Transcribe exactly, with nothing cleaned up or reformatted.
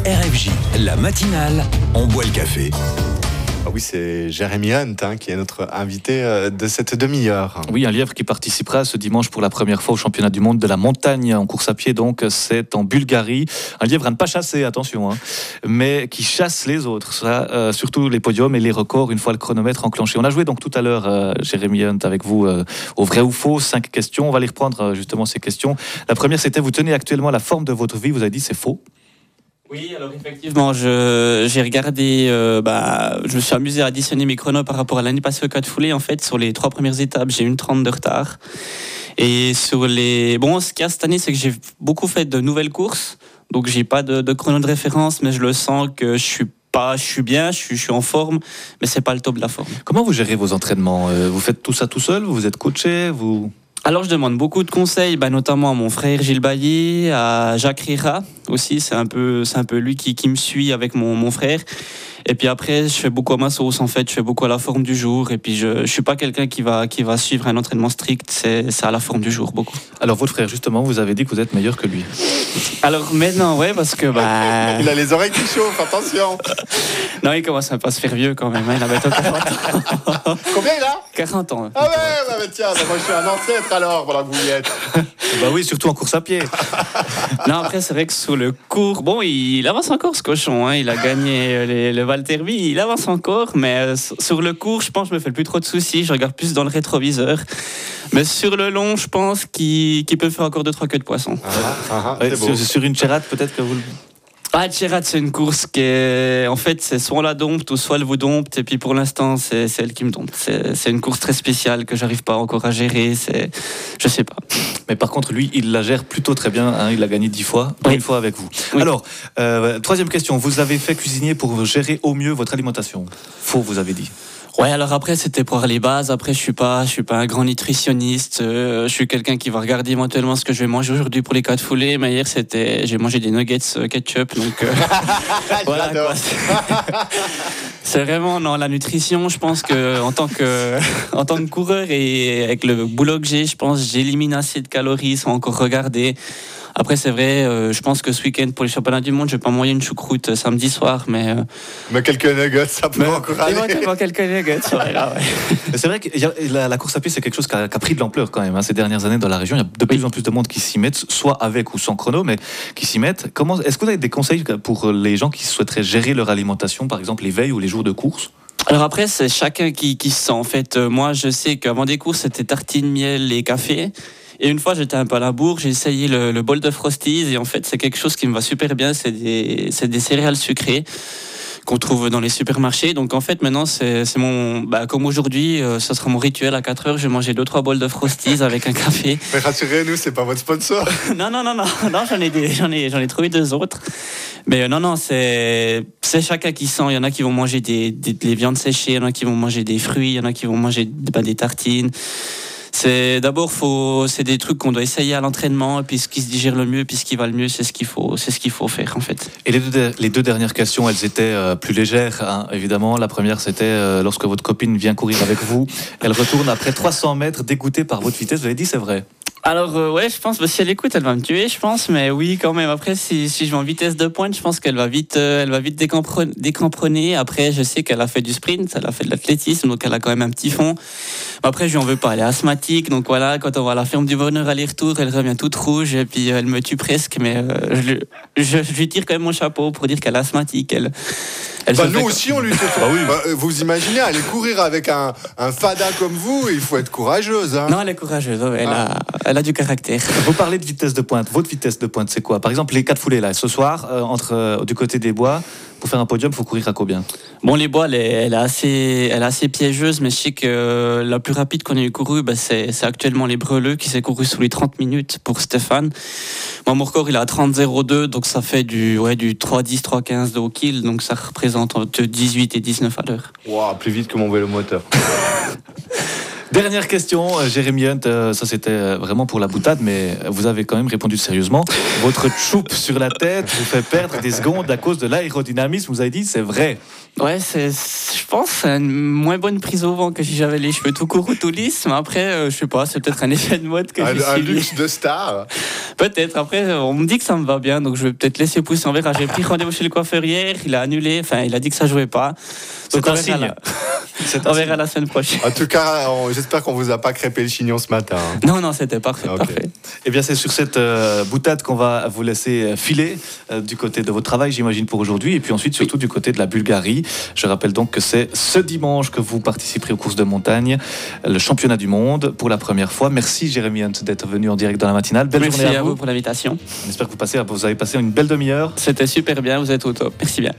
R F J, la matinale, on boit le café. Ah oui, c'est Jérémy Hunt hein, qui est notre invité euh, de cette demi-heure. Oui, un lièvre qui participera ce dimanche pour la première fois au championnat du monde de la montagne en course à pied, donc c'est en Bulgarie. Un lièvre à ne pas chasser, attention, hein, mais qui chasse les autres, ça, euh, surtout les podiums et les records une fois le chronomètre enclenché. On a joué donc tout à l'heure, euh, Jérémy Hunt, avec vous euh, au vrai ou faux, cinq questions. On va les reprendre euh, justement ces questions. La première, c'était vous tenez actuellement la forme de votre vie. Vous avez dit c'est faux. Oui, alors effectivement, je, j'ai regardé, euh, bah, je me suis amusé à additionner mes chronos par rapport à l'année passée au quatre foulées. En fait, sur les trois premières étapes, j'ai une trente de retard. Et sur les... Bon, ce qu'il y a cette année, c'est que j'ai beaucoup fait de nouvelles courses. Donc, j'ai pas de, de chrono de référence, mais je le sens que je suis pas, je suis bien, je suis, je suis en forme, mais c'est pas le top de la forme. Comment vous gérez vos entraînements ? Vous faites tout ça tout seul ? Vous êtes coaché ? Vous... Alors je demande beaucoup de conseils, bah, notamment à mon frère Gilles Bailly, à Jacques Rira aussi, c'est un peu, c'est un peu lui qui, qui me suit avec mon, mon frère. Et puis après, je fais beaucoup à ma sauce en fait, je fais beaucoup à la forme du jour. Et puis je ne suis pas quelqu'un qui va, qui va suivre un entraînement strict, c'est, c'est à la forme du jour beaucoup. Alors votre frère, justement, vous avez dit que vous êtes meilleur que lui. Alors maintenant, ouais, parce que... Bah... Il a les oreilles qui chauffent, attention. Non, il commence à pas se faire vieux quand même, hein. Il a bientôt quarante ans. Combien il a ? quarante ans. Ah ouais, bah, bah, tiens, bah, moi je suis un ancêtre alors, voilà que vous y êtes. Bah oui, surtout en course à pied. Non, après c'est vrai que sur le cours, bon, il avance encore ce cochon, hein. Il a gagné les, le Val Thierry, il avance encore, mais sur le cours, je pense que je me fais plus trop de soucis, je regarde plus dans le rétroviseur. Mais sur le long, je pense qu'il, qu'il peut faire encore deux trois queues de poisson. Ah, ah, ah, Ouais, c'est beau. sur, sur une Chérat, peut-être que vous le... Ah, Tcherat, c'est une course qui est... En fait, c'est soit on la dompte ou soit elle vous dompte. Et puis pour l'instant, c'est, c'est elle qui me dompte. C'est, c'est une course très spéciale que j'arrive pas encore à gérer. C'est... Je sais pas. Mais par contre, lui, il la gère plutôt très bien. Hein, il a gagné dix fois, Oui. une fois avec vous. Oui. Alors, euh, troisième question. Vous avez fait cuisinier pour gérer au mieux votre alimentation. Faux, vous avez dit. Ouais, alors après, c'était pour les bases. Après, je suis pas, je suis pas un grand nutritionniste. Euh, je suis quelqu'un qui va regarder éventuellement ce que je vais manger aujourd'hui pour les quatre foulées. Mais hier, c'était, j'ai mangé des nuggets euh, ketchup. Donc, euh, voilà, quoi. C'est vraiment, non, la nutrition, je pense que, en tant que, en tant que coureur et avec le boulot que j'ai, je pense, que j'élimine assez de calories sans encore regarder. Après, c'est vrai, euh, je pense que ce week-end, pour les championnats du monde, je vais pas manger une choucroute euh, samedi soir, mais... Euh, Mais quelques nuggets, ça peut encore aller. éventuellement quelques nuggets, ouais, là, ouais. Mais c'est vrai que y a- la, la course à pied, c'est quelque chose qui a, qui a pris de l'ampleur quand même. Hein, ces dernières années dans la région, il y a de plus en plus de monde qui s'y mettent, soit avec ou sans chrono, mais qui s'y mettent. Comment, est-ce que vous avez des conseils pour les gens qui souhaiteraient gérer leur alimentation, par exemple les veilles ou les jours de course ? Alors après, c'est chacun qui, qui se sent. En fait, euh, moi, je sais qu'avant des courses, c'était tartine, miel et café. Et une fois, j'étais un peu à la bourre, j'ai essayé le, le bol de Frosties. Et en fait, c'est quelque chose qui me va super bien. C'est des, c'est des céréales sucrées qu'on trouve dans les supermarchés. Donc en fait, maintenant, c'est, c'est mon... Bah, comme aujourd'hui, euh, ce sera mon rituel. À quatre heures, je vais manger deux trois bols de Frosties avec un café. Mais rassurez-nous, c'est pas votre sponsor. non, non, non, non. non j'en, ai des, j'en, ai, j'en ai trouvé deux autres. Mais euh, non, non, c'est, c'est chacun qui sent. Il y en a qui vont manger des, des, des viandes séchées, il y en a qui vont manger des fruits, il y en a qui vont manger bah, des tartines. C'est, d'abord, faut, c'est des trucs qu'on doit essayer à l'entraînement, et puis ce qui se digère le mieux, puis ce qui va le mieux, c'est ce qu'il faut, c'est ce qu'il faut faire, en fait. Et les deux, les deux dernières questions, elles étaient euh, plus légères, hein, évidemment. La première, c'était euh, lorsque votre copine vient courir avec vous, elle retourne après trois cents mètres, dégoûtée par votre vitesse. Vous avez dit, c'est vrai. Alors, euh, ouais, je pense, bah, si elle écoute, elle va me tuer, je pense, mais oui, quand même. Après, si, si je vais en vitesse de pointe, je pense qu'elle va vite, euh, elle va vite décampre- décramponner. Après, je sais qu'elle a fait du sprint, elle a fait de l'athlétisme, donc elle a quand même un petit fond. Après, je lui en veux pas, elle est asthmatique, donc voilà, quand on va à la ferme du bonheur aller-retour, elle revient toute rouge, et puis euh, elle me tue presque, mais euh, je, je, je lui tire quand même mon chapeau pour dire qu'elle est asthmatique. Elle, elle Bah, se nous fait- aussi, on lui fait. Bah oui. Bah, euh, vous imaginez, aller courir avec un, un fada comme vous, il faut être courageuse. Hein. Non, elle est courageuse, ouais, elle, Ah. a, elle a du caractère. Vous parlez de vitesse de pointe. Votre vitesse de pointe, c'est quoi ? Par exemple, les quatre foulées, là, ce soir, euh, entre, euh, du côté des bois, pour faire un podium, il faut courir à combien ? Bon, les bois, elle est, elle est assez, elle est assez piégeuse, mais je sais que euh, la plus rapide qu'on ait eu couru, bah, c'est, c'est actuellement les Breleux qui s'est couru sous les trente minutes pour Stéphane. Moi, mon record, il est à trente zéro deux, donc ça fait du, ouais, du trois dix, trois quinze de haut kill, donc ça représente entre dix-huit et dix-neuf à l'heure. Wow, plus vite que mon vélo moteur. Dernière question, euh, Jérémy Hunt, euh, ça c'était vraiment pour la boutade, mais vous avez quand même répondu sérieusement. Votre choupe sur la tête vous fait perdre des secondes à cause de l'aérodynamisme, vous avez dit, c'est vrai. Ouais, c'est, je pense, c'est une moins bonne prise au vent que si j'avais les cheveux tout courts ou tout lisses. Mais après, euh, je sais pas, c'est peut-être un effet de mode que Un, j'ai un suivi. luxe de star. Peut-être. Après, on me dit que ça me va bien, donc je vais peut-être laisser pousser. On verra. J'ai pris rendez-vous chez le coiffeur hier. Il a annulé. Enfin, il a dit que ça jouait pas. C'est Donc, un on verra signe. la- C'est un On verra signe. la semaine prochaine. En tout cas, on- j'espère qu'on vous a pas crêpé le chignon ce matin. hein. Non, non, c'était parfait. Ok. parfait. Eh bien, c'est sur cette euh, boutade qu'on va vous laisser filer euh, du côté de votre travail, j'imagine, pour aujourd'hui. Et puis ensuite, surtout du côté de la Bulgarie. Je rappelle donc que c'est ce dimanche que vous participerez aux courses de montagne, le championnat du monde, pour la première fois. Merci, Jérémy Hunt, d'être venu en direct dans la matinale. Belle Merci journée à à vous vous. pour l'invitation. On espère que vous, passez, vous avez passé une belle demi-heure. C'était super bien. Vous êtes au top. Merci bien.